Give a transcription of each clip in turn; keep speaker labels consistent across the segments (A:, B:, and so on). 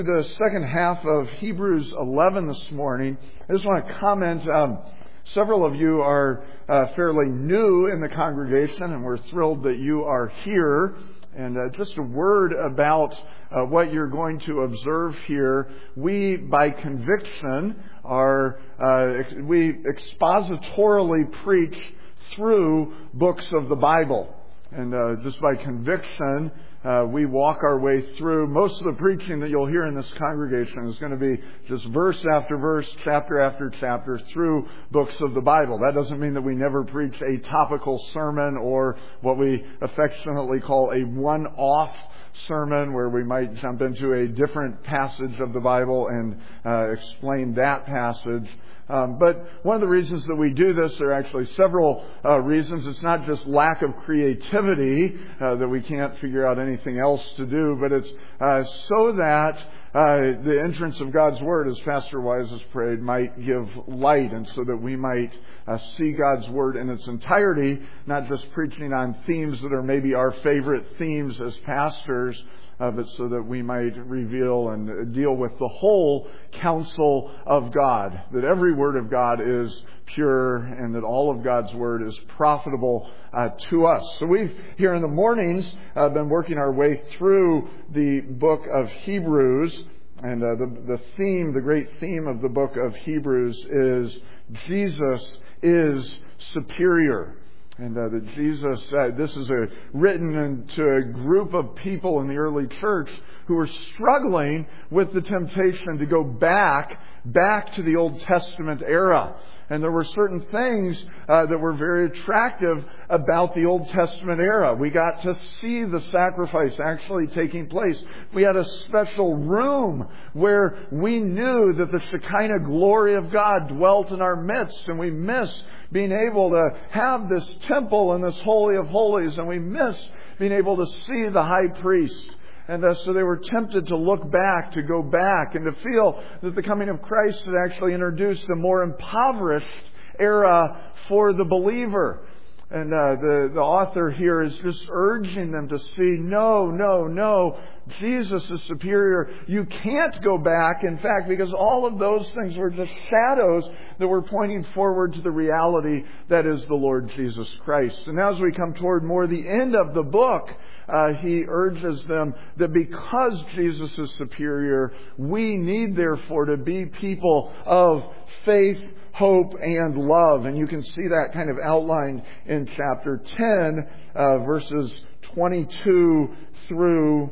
A: The second half of Hebrews 11 this morning. I just want to comment. Several of you are fairly new in the congregation, and we're thrilled that you are here. And just a word about what you're going to observe here. We, by conviction, we expositorily preach through books of the Bible. And just by conviction, we walk our way through. Most of the preaching that you'll hear in this congregation is going to be just verse after verse, chapter after chapter through books of the Bible. That doesn't mean that we never preach a topical sermon or what we affectionately call a one-off sermon where we might jump into a different passage of the Bible and explain that passage. But one of the reasons that we do this, there are actually several reasons. It's not just lack of creativity that we can't figure out anything else to do, but it's so that the entrance of God's Word, as Pastor Wise has prayed, might give light, and so that we might see God's Word in its entirety, not just preaching on themes that are maybe our favorite themes as pastors, but so that we might reveal and deal with the whole counsel of God, that every word of God is pure and that all of God's Word is profitable to us. So we've, here in the mornings, been working our way through the book of Hebrews, and the great theme of the book of Hebrews is Jesus is superior. And that Jesus, this is written to a group of people in the early church who were struggling with the temptation to go back to the Old Testament era. And there were certain things that were very attractive about the Old Testament era. We got to see the sacrifice actually taking place. We had a special room where we knew that the Shekinah glory of God dwelt in our midst, and we missed being able to have this temple and this Holy of Holies, and we missed being able to see the high priest. And so they were tempted to look back, to go back, and to feel that the coming of Christ had actually introduced a more impoverished era for the believer. And the author here is just urging them to see, no, Jesus is superior. You can't go back, in fact, because all of those things were just shadows that were pointing forward to the reality that is the Lord Jesus Christ. And as we come toward more the end of the book, he urges them that because Jesus is superior, we need therefore to be people of faith, hope, and love. And you can see that kind of outlined in chapter 10, verses 22 through...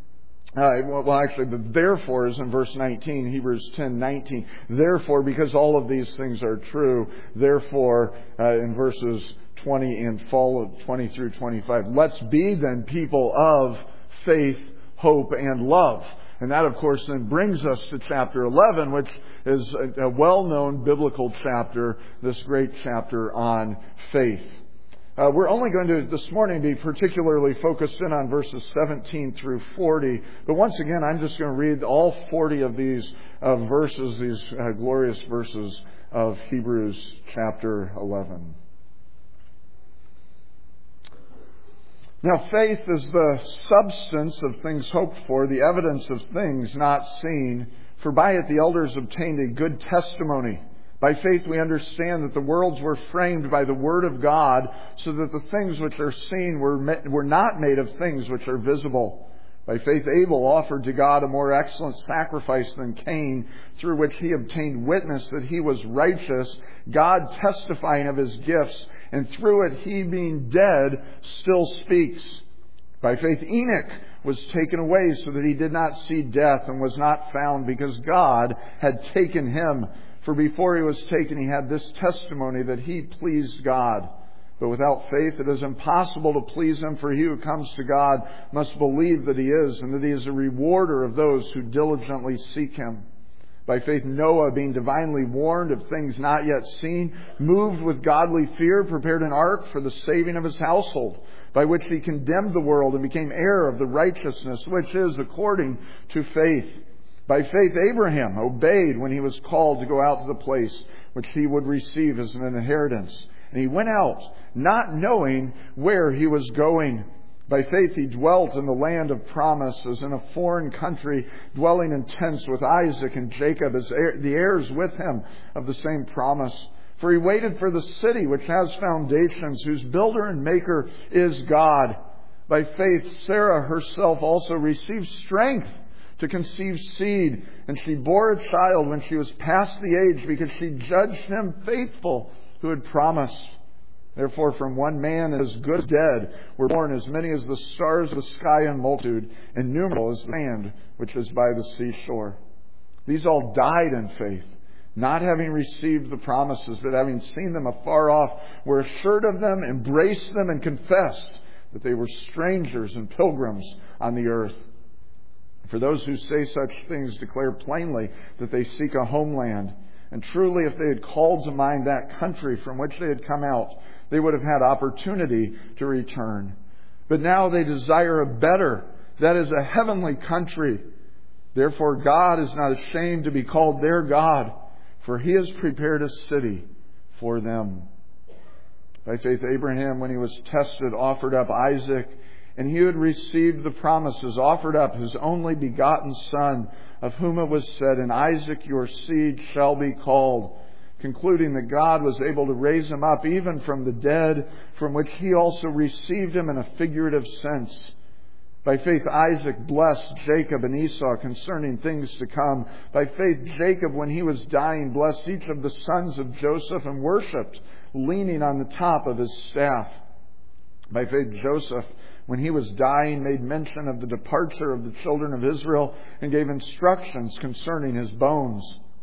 A: the therefore is in verse 19, Hebrews 10:19. Therefore, because all of these things are true, therefore, in verses 20 and follow 20 through 25, let's be then people of faith, hope, and love. And that, of course, then brings us to chapter 11, which is a well-known biblical chapter, this great chapter on faith. We're only going to, this morning, be particularly focused in on verses 17 through 40. But once again, I'm just going to read all 40 of these verses, these glorious verses of Hebrews chapter 11. Now, faith is the substance of things hoped for, the evidence of things not seen. For by it the elders obtained a good testimony. By faith we understand that the worlds were framed by the Word of God, so that the things which are seen were not made of things which are visible. By faith Abel offered to God a more excellent sacrifice than Cain, through which he obtained witness that he was righteous, God testifying of his gifts, and through it he, being dead, still speaks. By faith Enoch was taken away so that he did not see death, and was not found, because God had taken him. For before he was taken, he had this testimony that he pleased God. But without faith it is impossible to please Him, for he who comes to God must believe that He is, and that He is a rewarder of those who diligently seek Him. By faith Noah, being divinely warned of things not yet seen, moved with godly fear, prepared an ark for the saving of his household, by which he condemned the world and became heir of the righteousness which is according to faith. By faith Abraham obeyed when he was called to go out to the place which he would receive as an inheritance. And he went out, not knowing where he was going. By faith he dwelt in the land of promise, as in a foreign country, dwelling in tents with Isaac and Jacob as the heirs with him of the same promise. For he waited for the city which has foundations, whose builder and maker is God. By faith Sarah herself also received strength to conceive seed, and she bore a child when she was past the age, because she judged him faithful who had promised. Therefore from one man as good as dead were born as many as the stars of the sky in multitude, innumerable as the sand which is by the seashore. These all died in faith, not having received the promises, but having seen them afar off, were assured of them, embraced them, and confessed that they were strangers and pilgrims on the earth. For those who say such things declare plainly that they seek a homeland. And truly, if they had called to mind that country from which they had come out, they would have had opportunity to return. But now they desire a better, that is, a heavenly country. Therefore God is not ashamed to be called their God, for He has prepared a city for them. By faith Abraham, when he was tested, offered up Isaac, and he who had received the promises offered up his only begotten son, of whom it was said, "In Isaac your seed shall be called," concluding that God was able to raise him up even from the dead, from which he also received him in a figurative sense. By faith Isaac blessed Jacob and Esau concerning things to come. By faith Jacob, when he was dying, blessed each of the sons of Joseph and worshipped, leaning on the top of his staff. By faith Joseph, when he was dying, made mention of the departure of the children of Israel and gave instructions concerning his bones.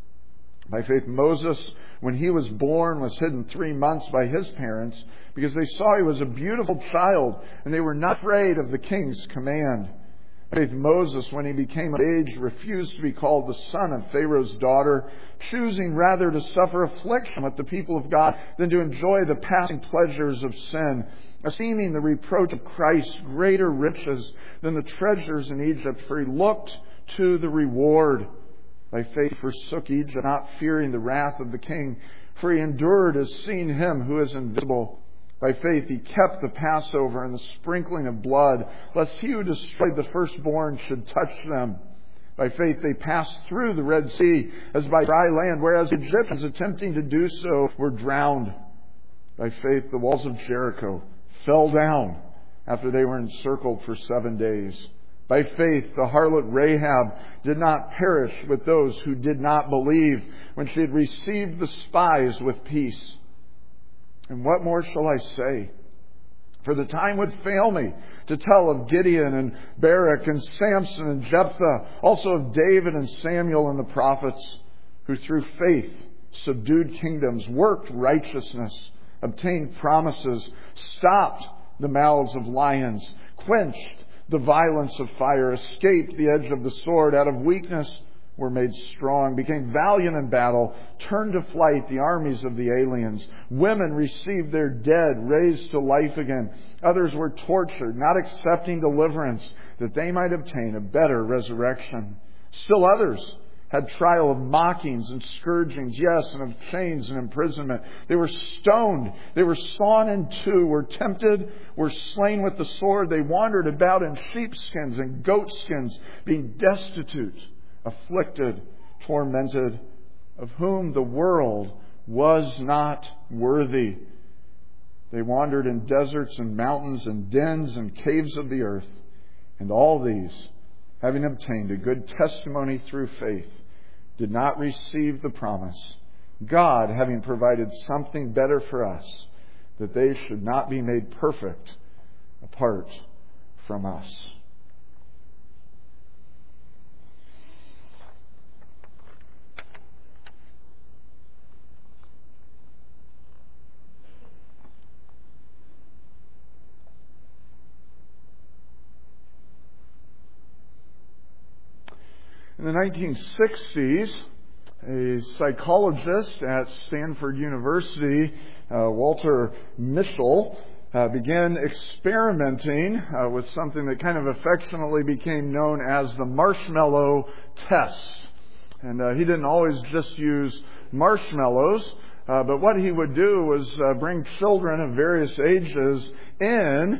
A: By faith Moses, when he was born, was hidden 3 months by his parents, because they saw he was a beautiful child, and they were not afraid of the king's command. By faith Moses, when he became of age, refused to be called the son of Pharaoh's daughter, choosing rather to suffer affliction with the people of God than to enjoy the passing pleasures of sin, esteeming the reproach of Christ greater riches than the treasures in Egypt, for he looked to the reward. By faith forsook Egypt, not fearing the wrath of the king, for he endured as seeing him who is invisible. By faith he kept the Passover and the sprinkling of blood, lest he who destroyed the firstborn should touch them. By faith they passed through the Red Sea as by dry land, whereas the Egyptians attempting to do so were drowned. By faith the walls of Jericho fell down after they were encircled for 7 days. By faith the harlot Rahab did not perish with those who did not believe, when she had received the spies with peace. And what more shall I say? For the time would fail me to tell of Gideon and Barak and Samson and Jephthah, also of David and Samuel and the prophets, who through faith subdued kingdoms, worked righteousness, obtained promises, stopped the mouths of lions, quenched the violence of fire, escaped the edge of the sword, out of weakness were made strong, became valiant in battle, turned to flight the armies of the aliens. Women received their dead raised to life again. Others were tortured, not accepting deliverance, that they might obtain a better resurrection. Still others had trial of mockings and scourgings, yes, and of chains and imprisonment. They were stoned. They were sawn in two, were tempted, were slain with the sword. They wandered about in sheepskins and goatskins, being destitute, afflicted, tormented, of whom the world was not worthy. They wandered in deserts and mountains and dens and caves of the earth. And all these, having obtained a good testimony through faith, did not receive the promise, God having provided something better for us, that they should not be made perfect apart from us. In the 1960s, a psychologist at Stanford University, Walter Mischel, began experimenting with something that kind of affectionately became known as the marshmallow test. And he didn't always just use marshmallows, but what he would do was bring children of various ages in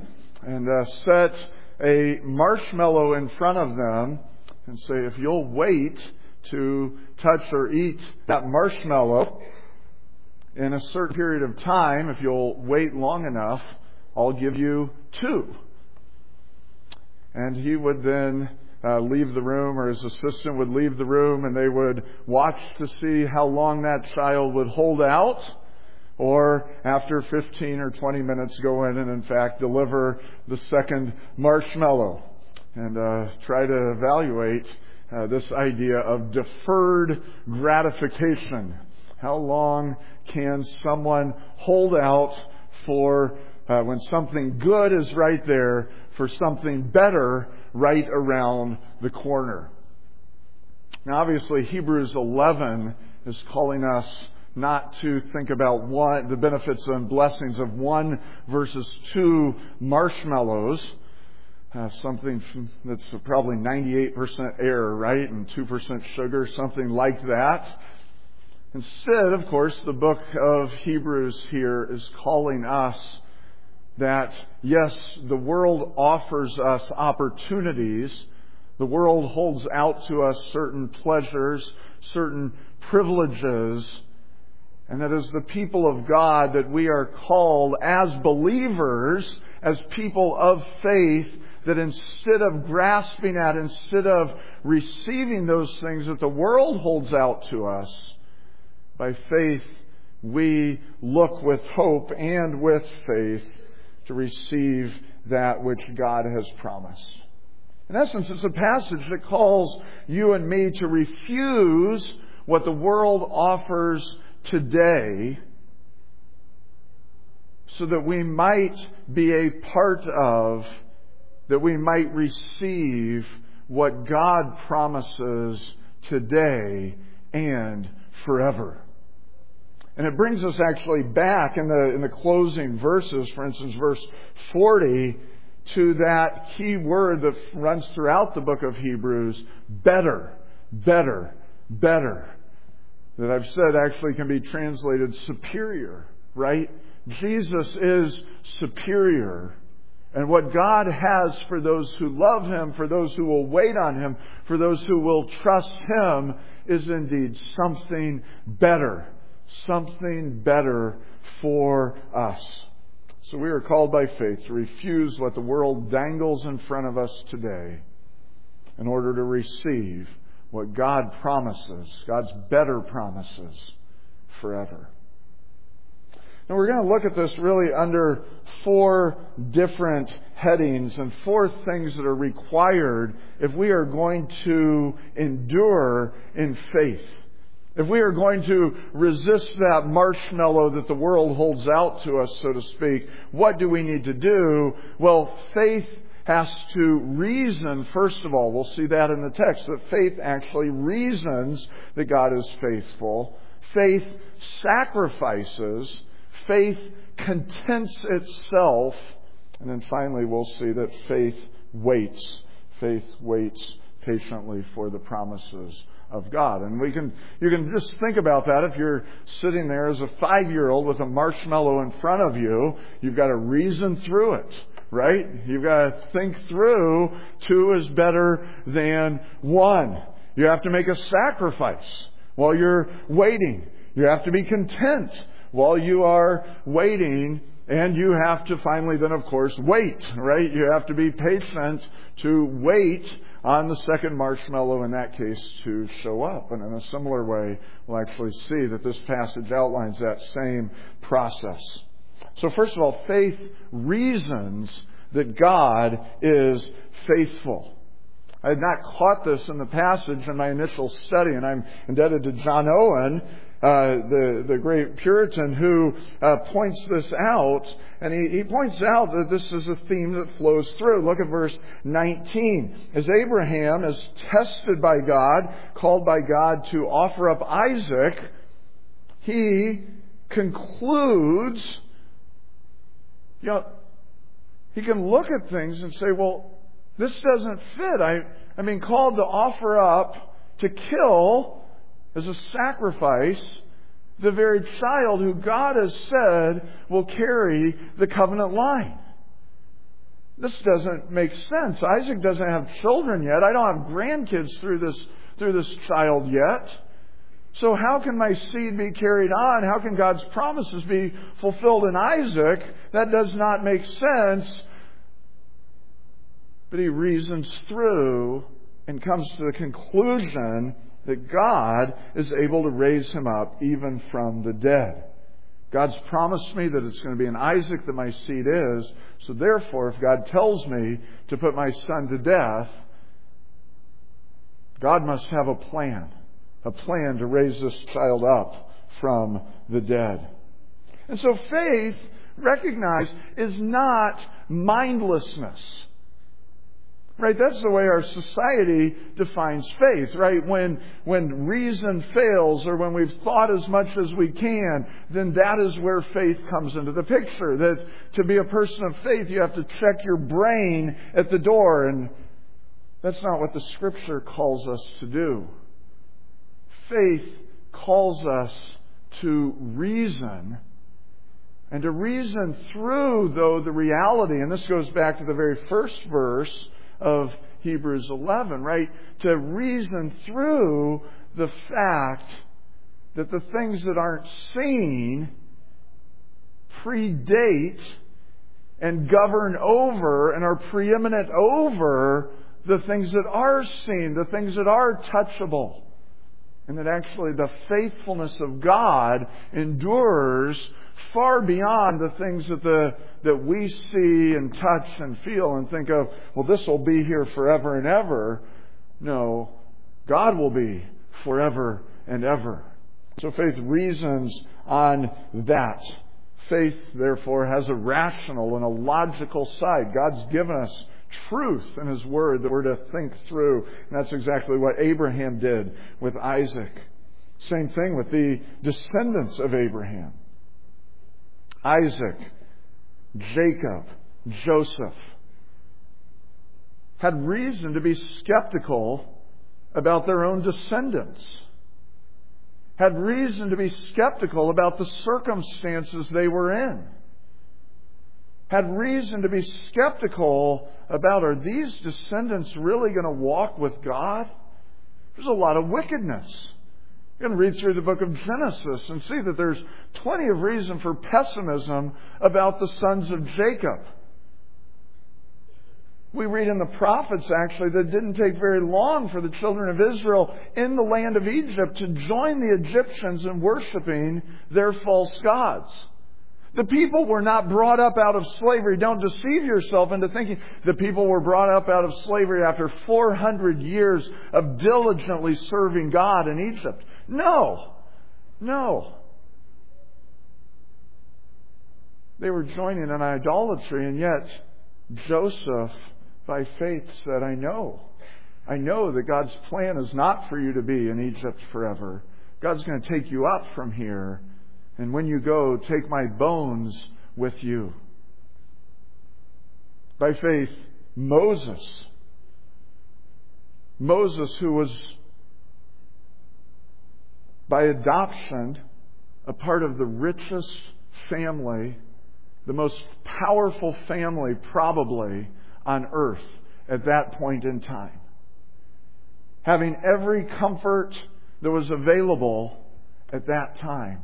A: and set a marshmallow in front of them and say, if you'll wait to touch or eat that marshmallow in a certain period of time, if you'll wait long enough, I'll give you 2. And he would then leave the room, or his assistant would leave the room, and they would watch to see how long that child would hold out, or after 15 or 20 minutes go in and in fact deliver the second marshmallow, and try to evaluate this idea of deferred gratification. How long can someone hold out for when something good is right there, for something better right around the corner? Now, obviously, Hebrews 11 is calling us not to think about the benefits and blessings of 1 versus 2 marshmallows, something that's probably 98% air, right, and 2% sugar, something like that. Instead, of course, the book of Hebrews here is calling us that, yes, the world offers us opportunities. The world holds out to us certain pleasures, certain privileges, and that as the people of God that we are called as believers, as people of faith, that instead of grasping at, instead of receiving those things that the world holds out to us, by faith we look with hope and with faith to receive that which God has promised. In essence, it's a passage that calls you and me to refuse what the world offers today so that we might be a part of, that we might receive what God promises today and forever. And it brings us actually back in the closing verses, for instance, verse 40, to that key word that runs throughout the book of Hebrews, better, better, better. That I've said actually can be translated superior, right? Jesus is superior. And what God has for those who love Him, for those who will wait on Him, for those who will trust Him, is indeed something better. Something better for us. So we are called by faith to refuse what the world dangles in front of us today in order to receive what God promises, God's better promises forever. Now we're going to look at this really under 4 different headings and 4 things that are required if we are going to endure in faith. If we are going to resist that marshmallow that the world holds out to us, so to speak, what do we need to do? Well, faith has to reason, first of all. We'll see that in the text, that faith actually reasons that God is faithful. Faith sacrifices. Faith contents itself. And then finally, we'll see that faith waits. Faith waits patiently for the promises of God. And you can just think about that. If you're sitting there as a 5-year-old with a marshmallow in front of you, you've got to reason through it, right? You've got to think through 2 is better than 1. You have to make a sacrifice while you're waiting. You have to be content while you are waiting. And you have to finally then, of course, wait, right? You have to be patient to wait on the second marshmallow, in that case, to show up. And in a similar way, we'll actually see that this passage outlines that same process. So first of all, faith reasons that God is faithful. I had not caught this in the passage in my initial study, and I'm indebted to John Owen, the great Puritan, who points this out. And he points out that this is a theme that flows through. Look at verse 19. As Abraham is tested by God, called by God to offer up Isaac, he concludes, he can look at things and say, well, this doesn't fit. I'm being called to offer up, to kill as a sacrifice, the very child who God has said will carry the covenant line. This doesn't make sense. Isaac doesn't have children yet. I don't have grandkids through this child yet. So how can my seed be carried on? How can God's promises be fulfilled in Isaac? That does not make sense. But he reasons through and comes to the conclusion that God is able to raise him up even from the dead. God's promised me that it's going to be in Isaac that my seed is. So therefore, if God tells me to put my son to death, God must have a plan to raise this child up from the dead. And so faith, recognize, is not mindlessness. Right? That's the way our society defines faith, right? When reason fails or when we've thought as much as we can, then that is where faith comes into the picture. That to be a person of faith, you have to check your brain at the door. And that's not what the Scripture calls us to do. Faith calls us to reason. And to reason through, though, the reality. And this goes back to the very first verse of Hebrews 11, right? To reason through the fact that the things that aren't seen predate and govern over and are preeminent over the things that are seen, the things that are touchable. And that actually the faithfulness of God endures far beyond the things that we see and touch and feel and think of, well, this will be here forever and ever. No, God will be forever and ever. So faith reasons on that. Faith, therefore, has a rational and a logical side. God's given us truth in His Word that we're to think through. And that's exactly what Abraham did with Isaac. Same thing with the descendants of Abraham. Isaac, Jacob, Joseph had reason to be skeptical about their own descendants. Had reason to be skeptical about the circumstances they were in. Had reason to be skeptical about, are these descendants really going to walk with God? There's a lot of wickedness. You can read through the book of Genesis and see that there's plenty of reason for pessimism about the sons of Jacob. We read in the prophets, actually, that it didn't take very long for the children of Israel in the land of Egypt to join the Egyptians in worshiping their false gods. The people were not brought up out of slavery. Don't deceive yourself into thinking the people were brought up out of slavery after 400 years of diligently serving God in Egypt. No. They were joining in idolatry, and yet Joseph, by faith, said, I know that God's plan is not for you to be in Egypt forever. God's going to take you up from here. And when you go, take my bones with you. By faith, Moses, who was by adoption a part of the richest family, the most powerful family probably on earth at that point in time. Having every comfort that was available at that time.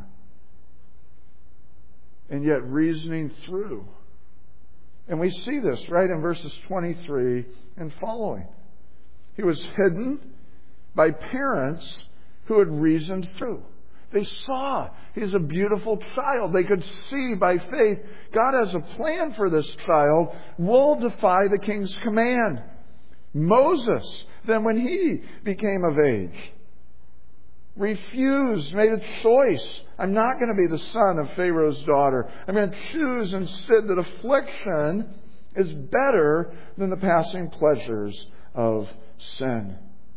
A: And yet reasoning through. And we see this right in verses 23 and following. He was hidden by parents who had reasoned through. They saw he's a beautiful child. They could see by faith God has a plan for this child. We'll defy the king's command. Moses, then when he became of age, refused, made a choice. I'm not going to be the son of Pharaoh's daughter. I'm going to choose instead that affliction is better than the passing pleasures of sin.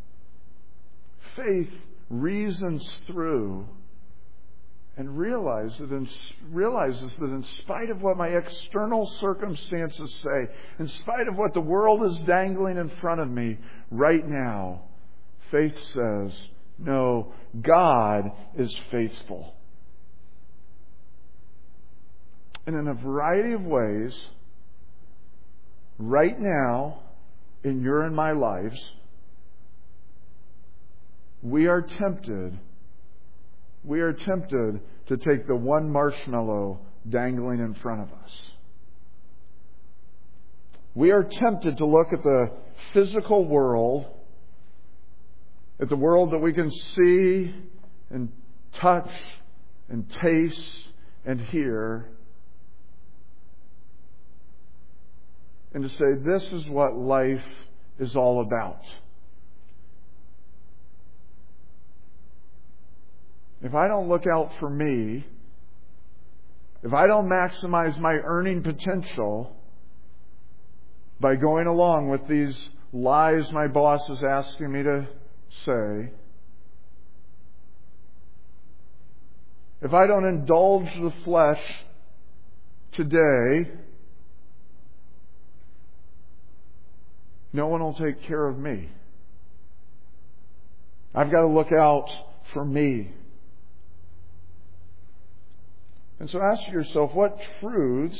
A: Faith reasons through and realizes that in spite of what my external circumstances say, in spite of what the world is dangling in front of me right now, faith says, no, God is faithful. And in a variety of ways, right now in your and my lives, we are tempted to take the one marshmallow dangling in front of us. We are tempted to look at the physical world, at the world that we can see and touch and taste and hear, and to say, this is what life is all about. If I don't look out for me, if I don't maximize my earning potential by going along with these lies my boss is asking me to say, if I don't indulge the flesh today, no one will take care of me. I've got to look out for me. And so ask yourself, what truths,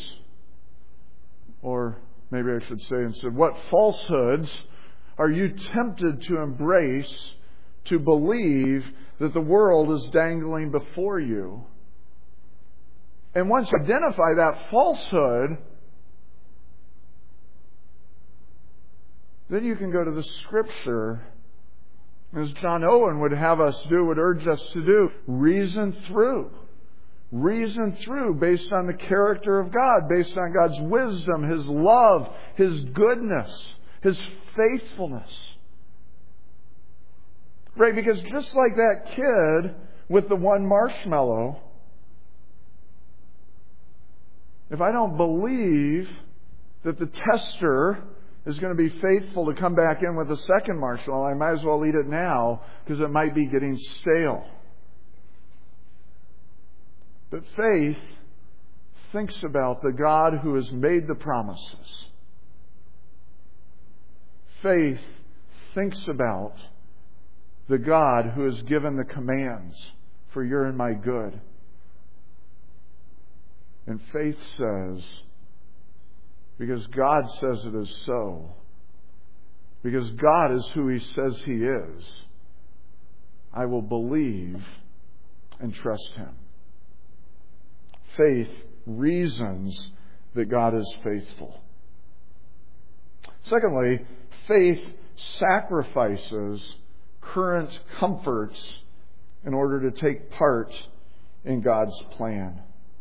A: or maybe I should say instead, what falsehoods are you tempted to embrace, to believe that the world is dangling before you? And once you identify that falsehood, then you can go to the Scripture, as John Owen would have us do, would urge us to do. Reason through based on the character of God, based on God's wisdom, His love, His goodness, His faithfulness. Right? Because just like that kid with the one marshmallow, if I don't believe that the tester is going to be faithful to come back in with a second marshmallow, I might as well eat it now because it might be getting stale. But faith thinks about the God who has made the promises. Faith thinks about the God who has given the commands for your and my good. And faith says, because God says it is so, because God is who He says He is, I will believe and trust Him. Faith reasons that God is faithful. Secondly, faith sacrifices current comforts in order to take part in God's plan.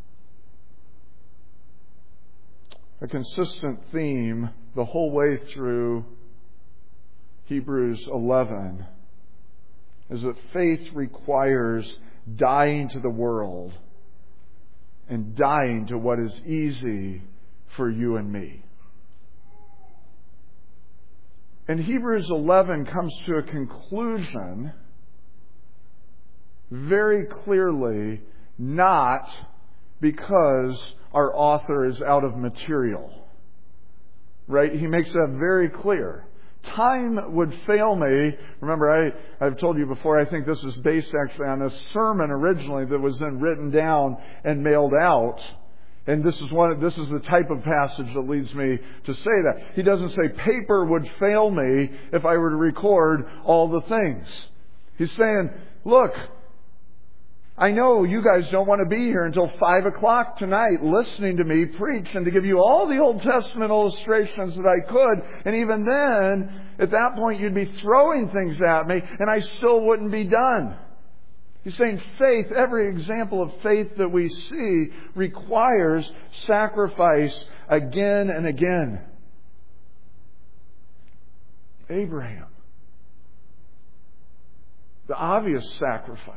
A: A consistent theme the whole way through Hebrews 11 is that faith requires dying to the world and dying to what is easy for you and me. And Hebrews 11 comes to a conclusion very clearly, not because our author is out of material. Right? He makes that very clear. Time would fail me. Remember, I've told you before, I think this is based actually on a sermon originally that was then written down and mailed out. And this is the type of passage that leads me to say that. He doesn't say paper would fail me if I were to record all the things. He's saying, look, I know you guys don't want to be here until 5 o'clock tonight listening to me preach and to give you all the Old Testament illustrations that I could. And even then, at that point, you'd be throwing things at me and I still wouldn't be done. He's saying faith, every example of faith that we see requires sacrifice again and again. Abraham, the obvious sacrifice.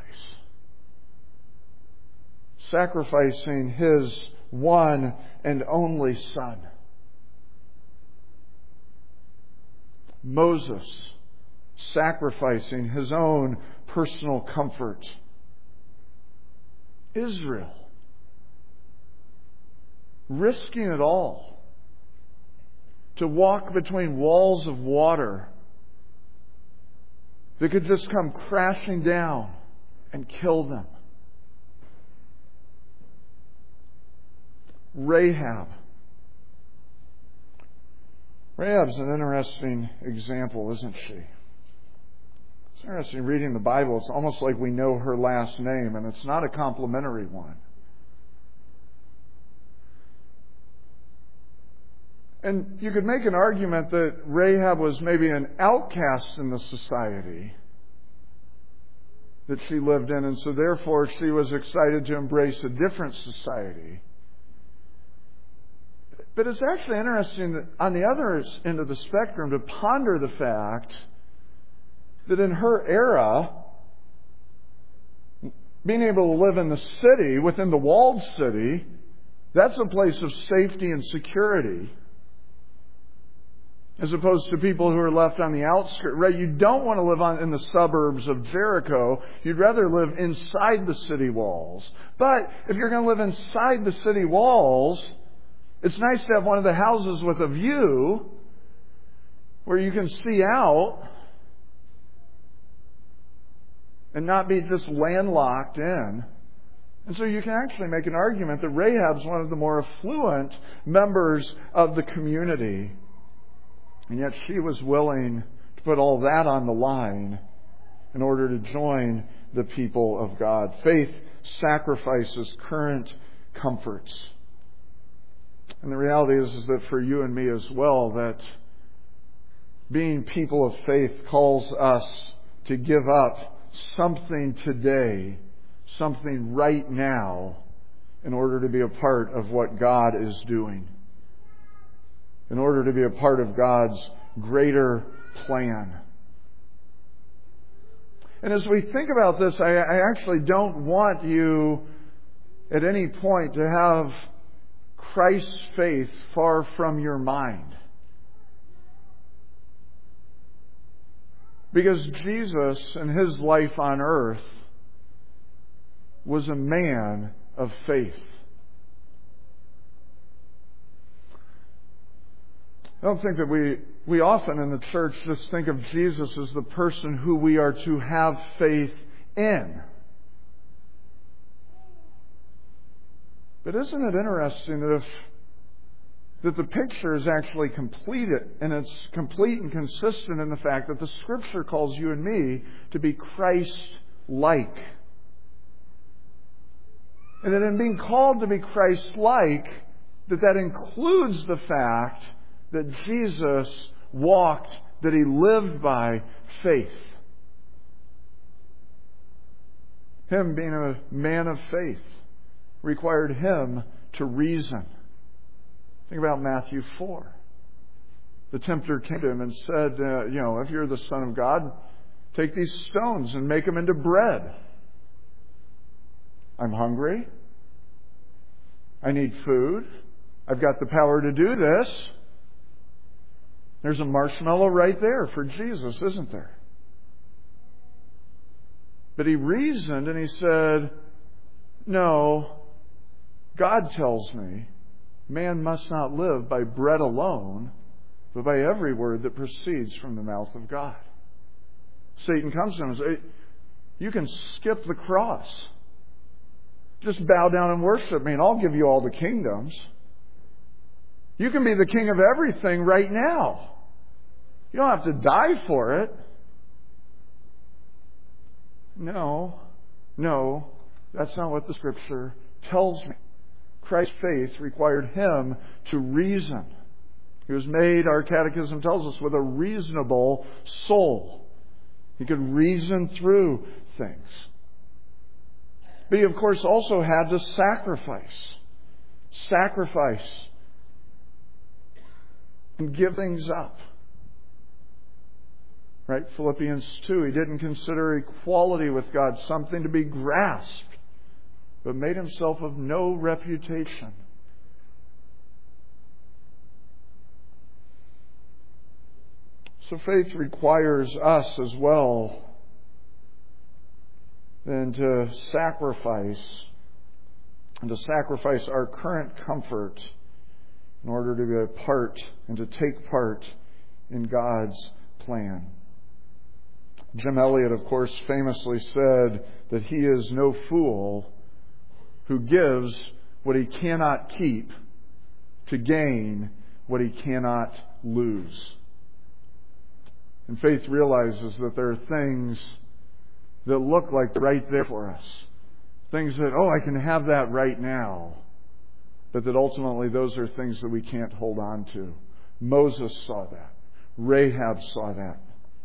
A: Sacrificing his one and only son. Moses sacrificing his own personal comfort. Israel risking it all to walk between walls of water that could just come crashing down and kill them. Rahab, Rahab's an interesting example, isn't she? It's interesting reading the Bible. It's almost like we know her last name, and it's not a complimentary one. And you could make an argument that Rahab was maybe an outcast in the society that she lived in, and so therefore she was excited to embrace a different society. But it's actually interesting that on the other end of the spectrum to ponder the fact that in her era, being able to live in the city, within the walled city, that's a place of safety and security. As opposed to people who are left on the outskirts. Right? You don't want to live in the suburbs of Jericho. You'd rather live inside the city walls. But if you're going to live inside the city walls, it's nice to have one of the houses with a view where you can see out and not be just landlocked in. And so you can actually make an argument that Rahab's one of the more affluent members of the community. And yet she was willing to put all that on the line in order to join the people of God. Faith sacrifices current comforts. And the reality is that for you and me as well, that being people of faith calls us to give up something today, something right now, in order to be a part of what God is doing. In order to be a part of God's greater plan. And as we think about this, I actually don't want you at any point to have Christ's faith far from your mind. Because Jesus in His life on earth was a man of faith. I don't think that we often in the church just think of Jesus as the person who we are to have faith in. But isn't it interesting that the picture is actually completed, and it's complete and consistent in the fact that the Scripture calls you and me to be Christ-like. And that in being called to be Christ-like, that includes the fact that Jesus walked, that He lived by faith. Him being a man of faith required Him to reason. Think about Matthew 4. The tempter came to Him and said, if you're the Son of God, take these stones and make them into bread. I'm hungry. I need food. I've got the power to do this. There's a marshmallow right there for Jesus, isn't there? But he reasoned and he said, no, God tells me man must not live by bread alone, but by every word that proceeds from the mouth of God. Satan comes to him and says, you can skip the cross. Just bow down and worship me and I'll give you all the kingdoms. You can be the king of everything right now. You don't have to die for it. No, that's not what the Scripture tells me. Christ's faith required Him to reason. He was made, our catechism tells us, with a reasonable soul. He could reason through things. But He, of course, also had to sacrifice. Sacrifice. And give things up. Right? Philippians 2, He didn't consider equality with God something to be grasped, but made Himself of no reputation. So faith requires us as well then to sacrifice, and to sacrifice our current comfort in order to be a part and to take part in God's plan. Jim Elliot, of course, famously said that he is no fool who gives what he cannot keep to gain what he cannot lose. And faith realizes that there are things that look like right there for us. Things that, I can have that right now. But that ultimately those are things that we can't hold on to. Moses saw that. Rahab saw that.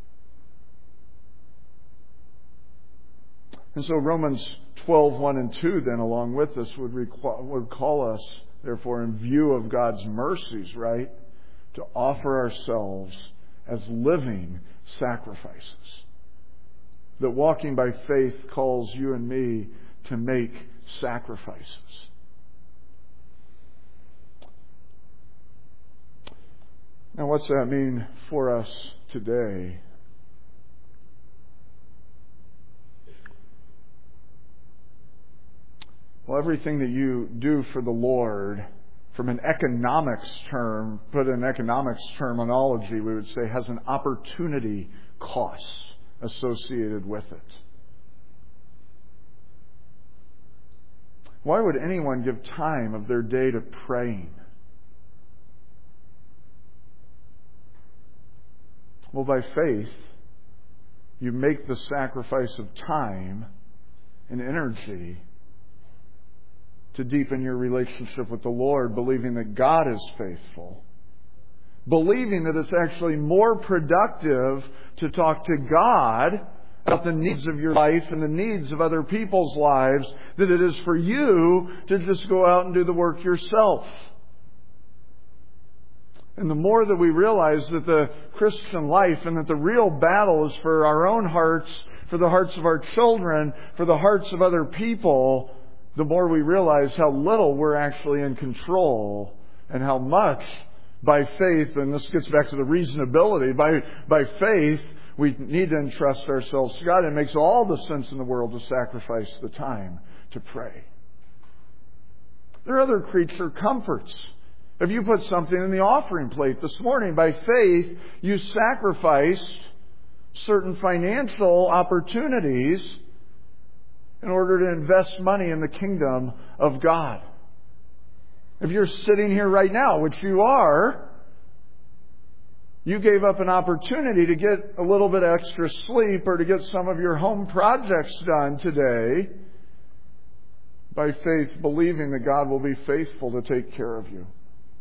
A: And so Romans 12:1 and 2 then along with this would call us, therefore, in view of God's mercies, right, to offer ourselves as living sacrifices. That walking by faith calls you and me to make sacrifices. Now, what's that mean for us today? Well, everything that you do for the Lord, from an economics term, put in economics terminology, we would say has an opportunity cost associated with it. Why would anyone give time of their day to praying? Well, by faith, you make the sacrifice of time and energy to deepen your relationship with the Lord, believing that God is faithful. Believing that it's actually more productive to talk to God about the needs of your life and the needs of other people's lives than it is for you to just go out and do the work yourself. And the more that we realize that the Christian life and that the real battle is for our own hearts, for the hearts of our children, for the hearts of other people, the more we realize how little we're actually in control and how much by faith, and this gets back to the reasonability, by faith we need to entrust ourselves to God. It makes all the sense in the world to sacrifice the time to pray. There are other creature comforts. If you put something in the offering plate this morning, by faith, you sacrificed certain financial opportunities in order to invest money in the kingdom of God. If you're sitting here right now, which you are, you gave up an opportunity to get a little bit extra sleep or to get some of your home projects done today by faith, believing that God will be faithful to take care of you.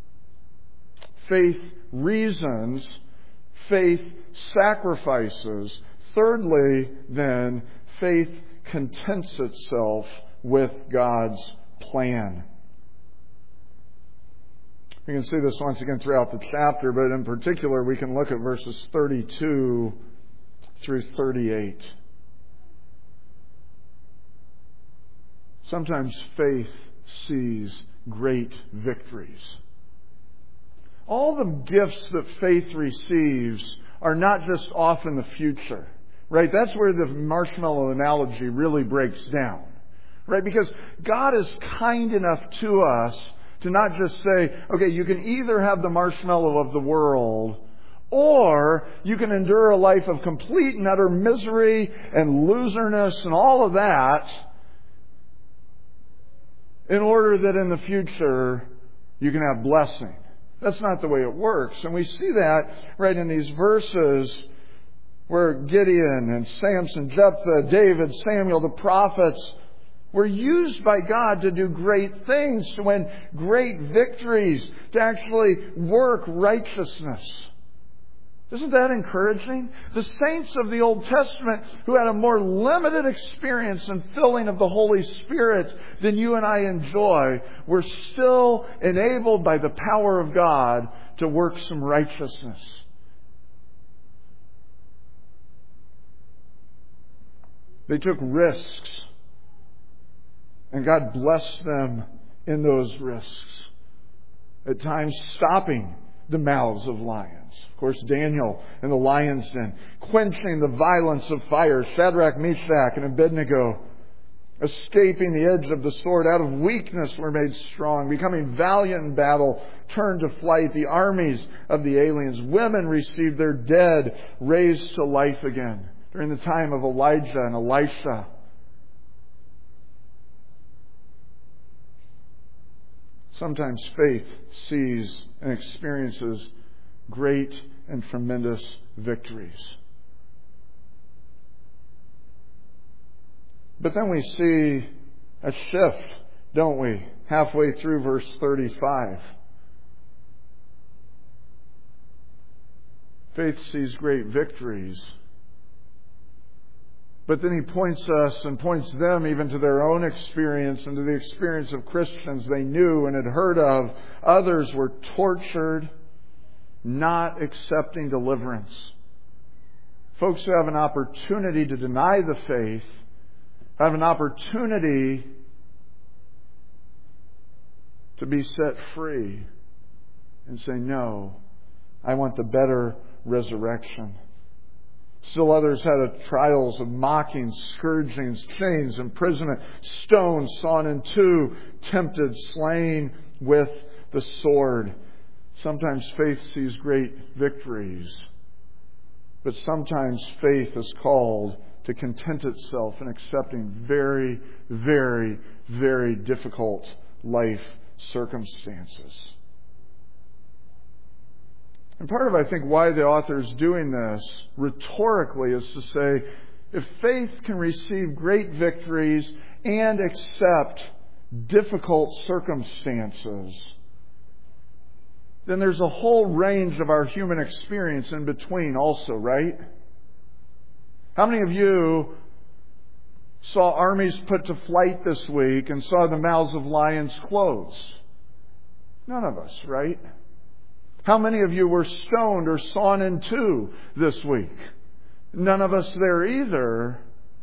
A: Faith reasons, faith sacrifices. Thirdly, then, faith contents itself with God's plan. We can see this once again throughout the chapter, but in particular we can look at verses 32 through 38. Sometimes faith sees great victories. All the gifts that faith receives are not just off in the future. Right? That's where the marshmallow analogy really breaks down. Right? Because God is kind enough to us to not just say, okay, you can either have the marshmallow of the world, or you can endure a life of complete and utter misery and loserness and all of that in order that in the future you can have blessing. That's not the way it works. And we see that right in these verses where Gideon and Samson, Jephthah, David, Samuel, the prophets were used by God to do great things, to win great victories, to actually work righteousness. Isn't that encouraging? The saints of the Old Testament who had a more limited experience and filling of the Holy Spirit than you and I enjoy were still enabled by the power of God to work some righteousness. They took risks, and God blessed them in those risks. At times stopping the mouths of lions. Of course, Daniel in the lion's den, quenching the violence of fire. Shadrach, Meshach, and Abednego, escaping the edge of the sword. Out of weakness were made strong. Becoming valiant in battle, turned to flight. The armies of the aliens. Women received their dead raised to life again. During the time of Elijah and Elisha. Sometimes faith sees and experiences great and tremendous victories. But then we see a shift, don't we? Halfway through verse 35. Faith sees great victories. But then he points us and points them even to their own experience and to the experience of Christians they knew and had heard of. Others were tortured, not accepting deliverance. Folks who have an opportunity to deny the faith have an opportunity to be set free and say, no, I want the better resurrection. Still others had trials of mockings, scourgings, chains, imprisonment, stones sawn in two, tempted, slain with the sword. Sometimes faith sees great victories, but sometimes faith is called to content itself in accepting very, very, very difficult life circumstances. And part of, I think, why the author is doing this rhetorically is to say, if faith can receive great victories and accept difficult circumstances, then there's a whole range of our human experience in between also, right? How many of you saw armies put to flight this week and saw the mouths of lions close? None of us, right? How many of you were stoned or sawn in two this week? None of us there either.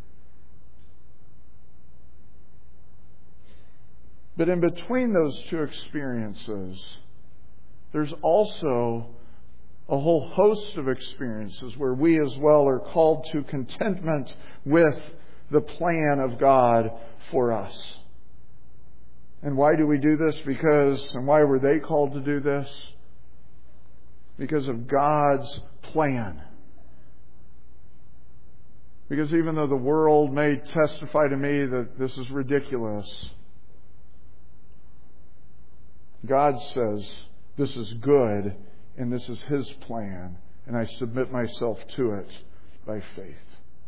A: But in between those two experiences, there's also a whole host of experiences where we as well are called to contentment with the plan of God for us. And why do we do this? And why were they called to do this? Because of God's plan. Because even though the world may testify to me that this is ridiculous, God says this is good and this is His plan, and I submit myself to it by faith.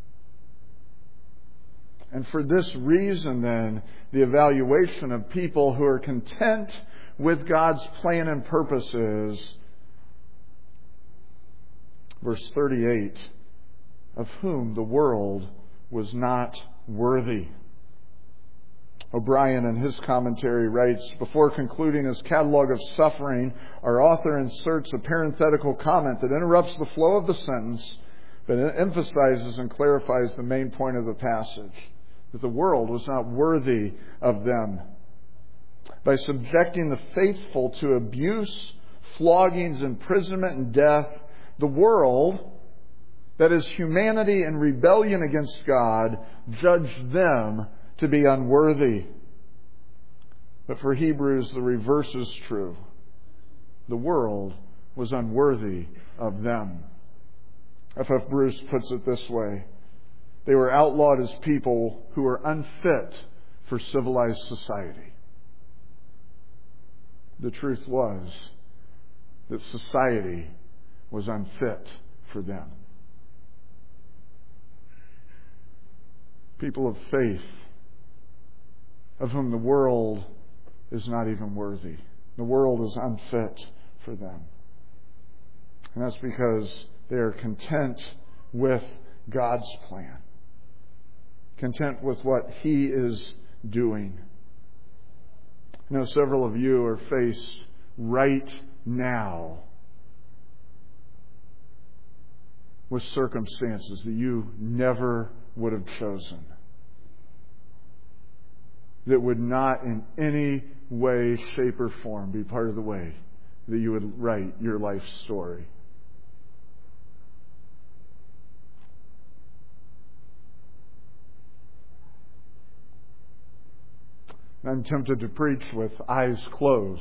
A: And for this reason, then, the evaluation of people who are content with God's plan and purposes, verse 38, of whom the world was not worthy. O'Brien, in his commentary, writes, before concluding his catalog of suffering, our author inserts a parenthetical comment that interrupts the flow of the sentence, but it emphasizes and clarifies the main point of the passage, that the world was not worthy of them. By subjecting the faithful to abuse, floggings, imprisonment, and death, the world, that is humanity in rebellion against God, judged them to be unworthy. But for Hebrews, the reverse is true. The world was unworthy of them. F.F. Bruce puts it this way: they were outlawed as people who were unfit for civilized society. The truth was that society was unfit for them. People of faith, of whom the world is not even worthy. The world is unfit for them. And that's because they are content with God's plan. Content with what He is doing. I know several of you are faced right now with circumstances that you never would have chosen, that would not in any way, shape, or form be part of the way that you would write your life story. I'm tempted to preach with eyes closed.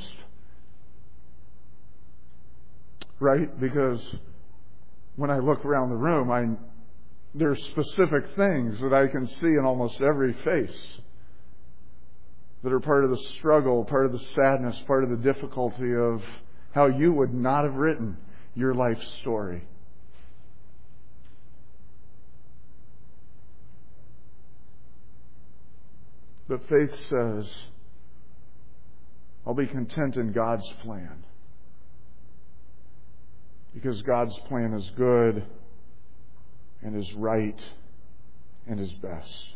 A: Right? Because when I look around the room, there are specific things that I can see in almost every face. that are part of the struggle, part of the sadness, part of the difficulty of how you would not have written your life story. But faith says, I'll be content in God's plan. Because God's plan is good and is right and is best.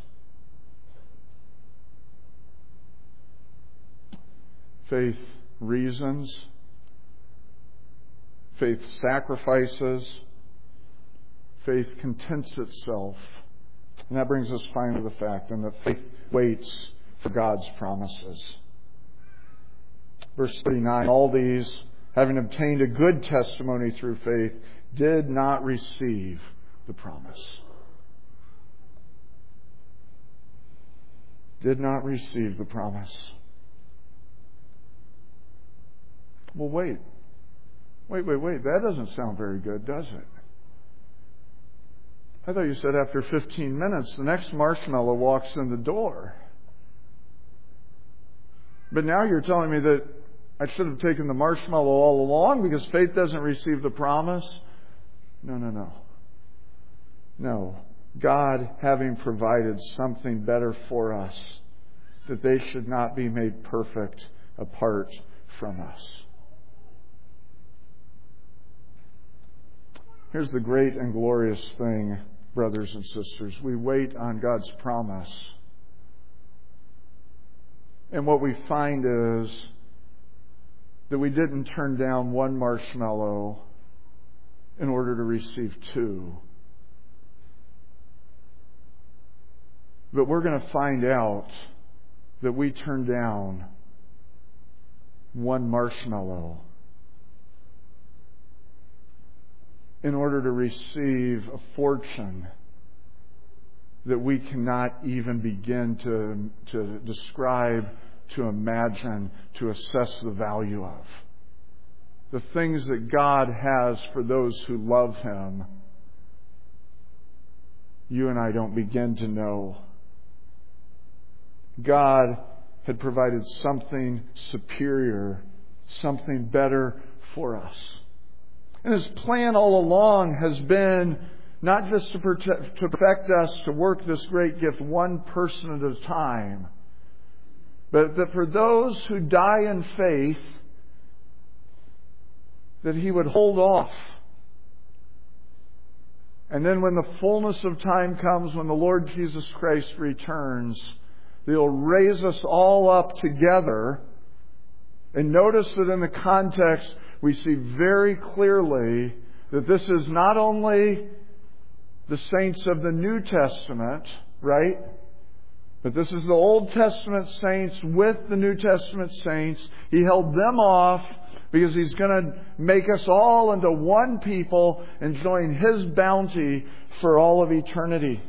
A: Faith reasons. Faith sacrifices. Faith contents itself. And that brings us finally to the fact that faith waits for God's promises. Verse 39, all these, having obtained a good testimony through faith, did not receive the promise. Did not receive the promise. Well, wait. That doesn't sound very good, does it? I thought you said after 15 minutes, the next marshmallow walks in the door. But now you're telling me that I should have taken the marshmallow all along because faith doesn't receive the promise? No. No. God having provided something better for us, that they should not be made perfect apart from us. Here's the great and glorious thing, brothers and sisters. We wait on God's promise. And what we find is that we didn't turn down one marshmallow in order to receive two. But we're going to find out that we turned down one marshmallow in order to receive a fortune that we cannot even begin to describe, to imagine, to assess the value of. The things that God has for those who love Him, you and I don't begin to know. God had provided something superior, something better for us. And His plan all along has been not just to perfect us, to work this great gift one person at a time, but that for those who die in faith, that He would hold off. And then when the fullness of time comes, when the Lord Jesus Christ returns, that He'll raise us all up together. And notice that in the context, we see very clearly that this is not only the saints of the New Testament, right? But this is the Old Testament saints with the New Testament saints. He held them off because He's going to make us all into one people, enjoying His bounty for all of eternity.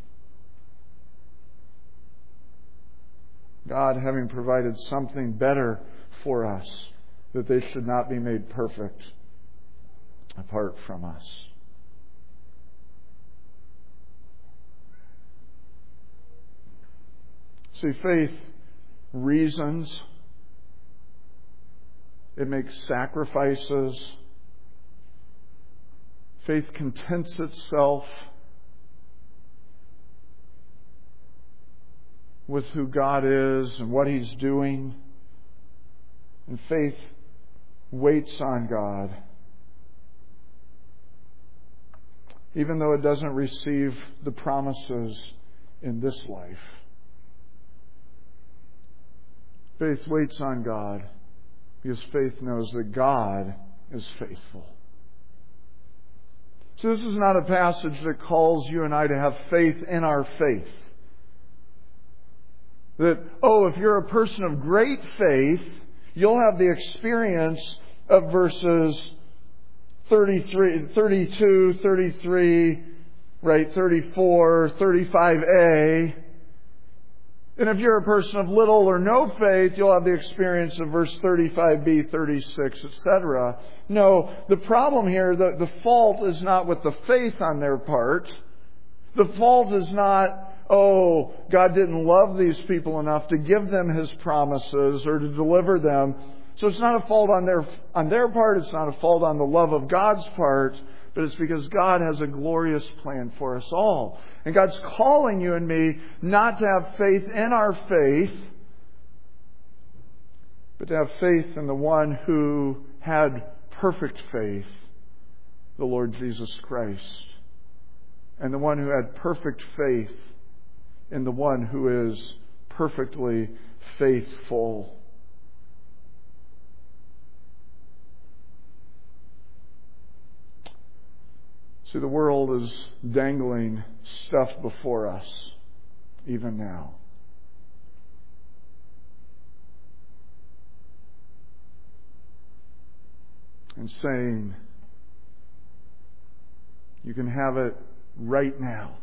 A: God having provided something better for us, that they should not be made perfect apart from us. See, faith reasons. It makes sacrifices. Faith contents itself with who God is and what He's doing. And faith waits on God, even though it doesn't receive the promises in this life. Faith waits on God because faith knows that God is faithful. So this is not a passage that calls you and I to have faith in our faith. That, if you're a person of great faith, you'll have the experience of verses 33, 32, 33, right, 34, 35a. And if you're a person of little or no faith, you'll have the experience of verse 35b, 36, etc. No, the problem here, the fault is not with the faith on their part. The fault is not oh, God didn't love these people enough to give them His promises or to deliver them. So it's not a fault on their part. It's not a fault on the love of God's part. But it's because God has a glorious plan for us all. And God's calling you and me not to have faith in our faith, but to have faith in the one who had perfect faith, the Lord Jesus Christ. And the one who had perfect faith in the one who is perfectly faithful. See, the world is dangling stuff before us, even now. And saying, you can have it right now.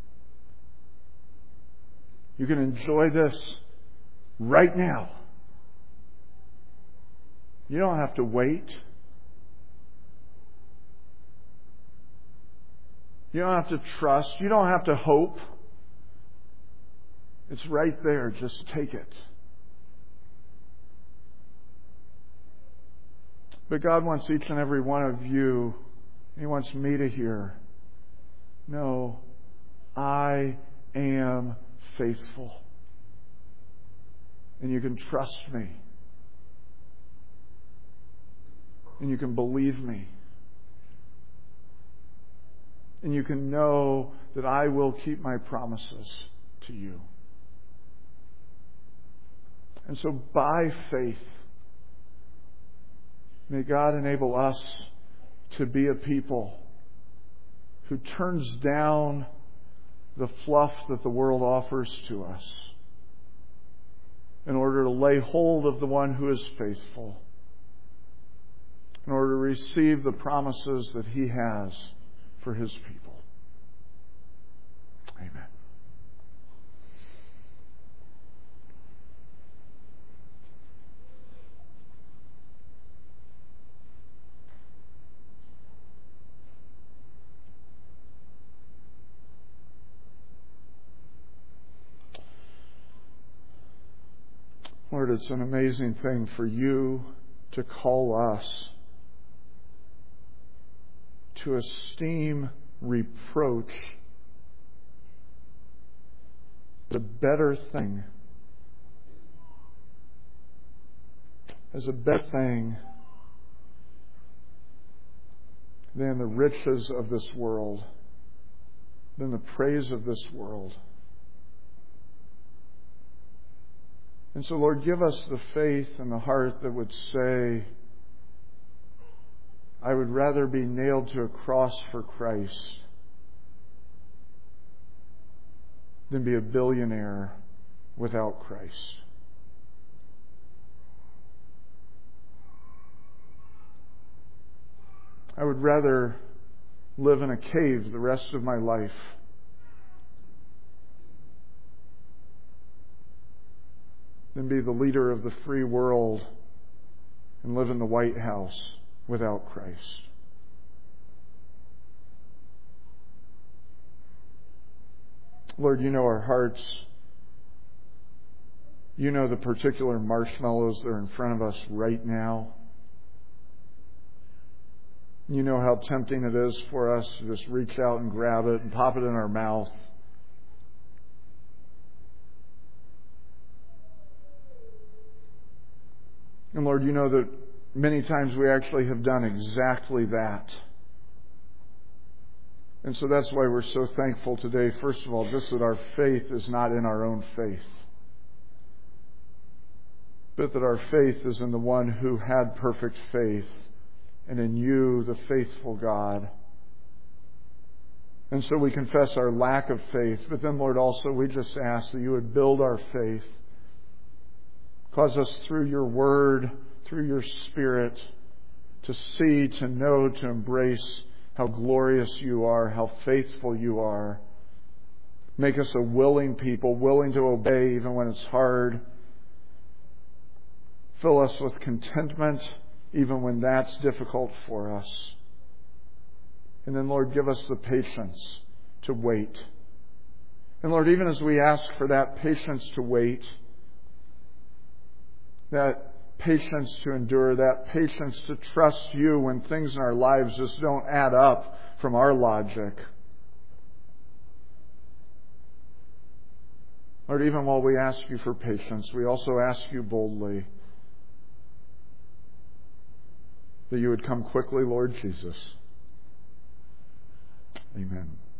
A: You can enjoy this right now. You don't have to wait. You don't have to trust. You don't have to hope. It's right there. Just take it. But God wants each and every one of you, He wants me to hear, no, I am faithful. And you can trust me. And you can believe me. And you can know that I will keep my promises to you. And so by faith, may God enable us to be a people who turns down the fluff that the world offers to us in order to lay hold of the one who is faithful, in order to receive the promises that He has for His people. Amen. Lord, it's an amazing thing for You to call us to esteem reproach as a better thing, than the riches of this world, than the praise of this world. And so, Lord, give us the faith and the heart that would say, I would rather be nailed to a cross for Christ than be a billionaire without Christ. I would rather live in a cave the rest of my life than be the leader of the free world and live in the White House without Christ. Lord, You know our hearts. You know the particular marshmallows that are in front of us right now. You know how tempting it is for us to just reach out and grab it and pop it in our mouth. And Lord, You know that many times we actually have done exactly that. And so that's why we're so thankful today, first of all, just that our faith is not in our own faith, but that our faith is in the one who had perfect faith, and in You, the faithful God. And so we confess our lack of faith, but then, Lord, also we just ask that You would build our faith. Cause us through Your Word, through Your Spirit, to see, to know, to embrace how glorious You are, how faithful You are. Make us a willing people, willing to obey even when it's hard. Fill us with contentment even when that's difficult for us. And then, Lord, give us the patience to wait. And Lord, even as we ask for that patience to wait, that patience to endure, that patience to trust You when things in our lives just don't add up from our logic. Lord, even while we ask You for patience, we also ask You boldly that You would come quickly, Lord Jesus. Amen.